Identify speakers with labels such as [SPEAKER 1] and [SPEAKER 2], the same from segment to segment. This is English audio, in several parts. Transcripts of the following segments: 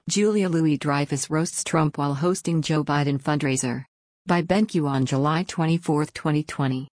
[SPEAKER 1] Julia Louis-Dreyfus roasts Trump while hosting Joe Biden fundraiser. By BenQ on July 24, 2020.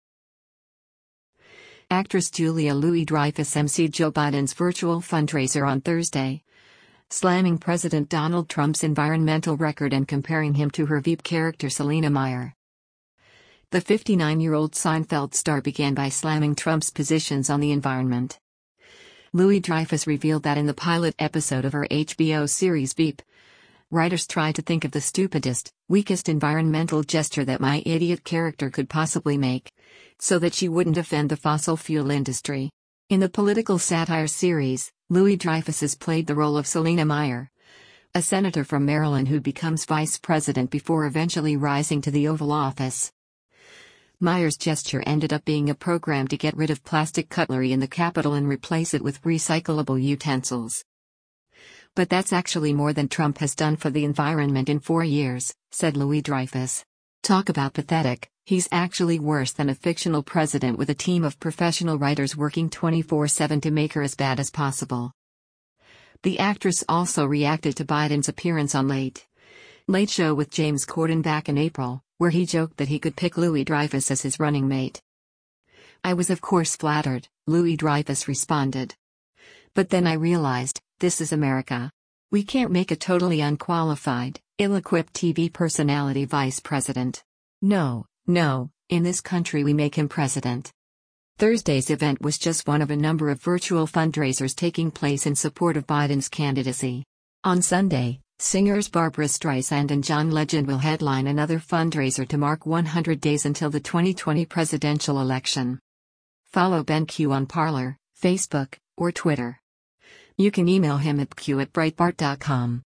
[SPEAKER 1] Actress Julia Louis-Dreyfus emceed Joe Biden's virtual fundraiser on Thursday, slamming President Donald Trump's environmental record and comparing him to her Veep character Selina Meyer. The 59-year-old Seinfeld star began by slamming Trump's positions on the environment. Louis-Dreyfus revealed that in the pilot episode of her HBO series Veep, writers tried to think of the stupidest, weakest environmental gesture that my idiot character could possibly make, so that she wouldn't offend the fossil fuel industry. In the political satire series, Louis-Dreyfus has played the role of Selina Meyer, a senator from Maryland who becomes vice president before eventually rising to the Oval Office. Meyer's gesture ended up being a program to get rid of plastic cutlery in the Capitol and replace it with recyclable utensils. But that's actually more than Trump has done for the environment in 4 years, said Louis-Dreyfus. Talk about pathetic, he's actually worse than a fictional president with a team of professional writers working 24/7 to make her as bad as possible. The actress also reacted to Biden's appearance on Late Show with James Corden back in April, where he joked that he could pick Louis-Dreyfus as his running mate. "I was of course flattered," Louis-Dreyfus responded. "But then I realized, this is America. We can't make a totally unqualified, ill-equipped TV personality vice president. No, in this country we make him president." Thursday's event was just one of a number of virtual fundraisers taking place in support of Biden's candidacy. On Sunday, singers Barbra Streisand and John Legend will headline another fundraiser to mark 100 days until the 2020 presidential election. Follow BenQ on Parler, Facebook, or Twitter. You can email him at q@breitbart.com.